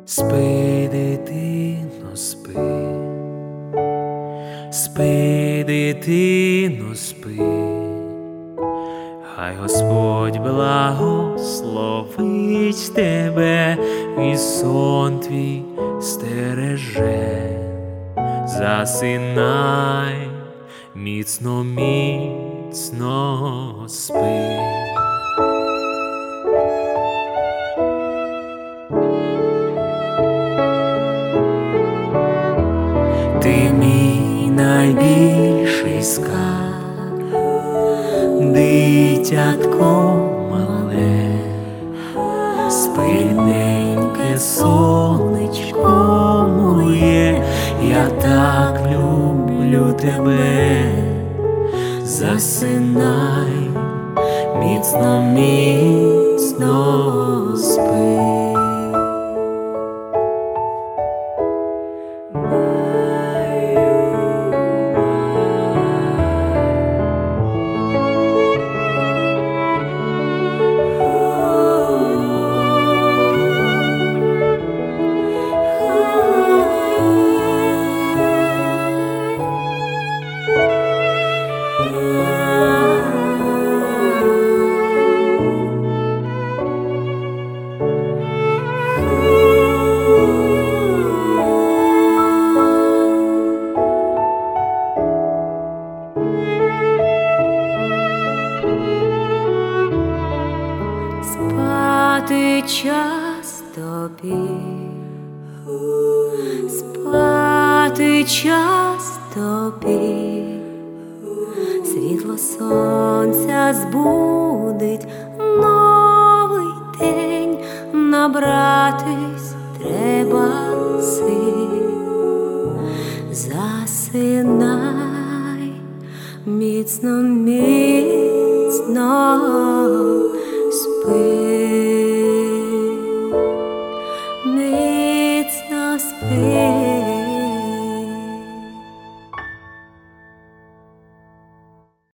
Спи, дитино, спи, спи, дитино, спи, хай Господь благословить тебе і сон твій стереже. Засинай, міцно, міцно спи. Ти мій найбільший скарб, дитятко мале, спиненьке сонечко моє, я так люблю тебе. Засинай, міцно, міцно спи. Спати час тобі, спати час тобі, світло сонця збудить, новий день, набратись треба сил. Засинай, міцно, міцно спи.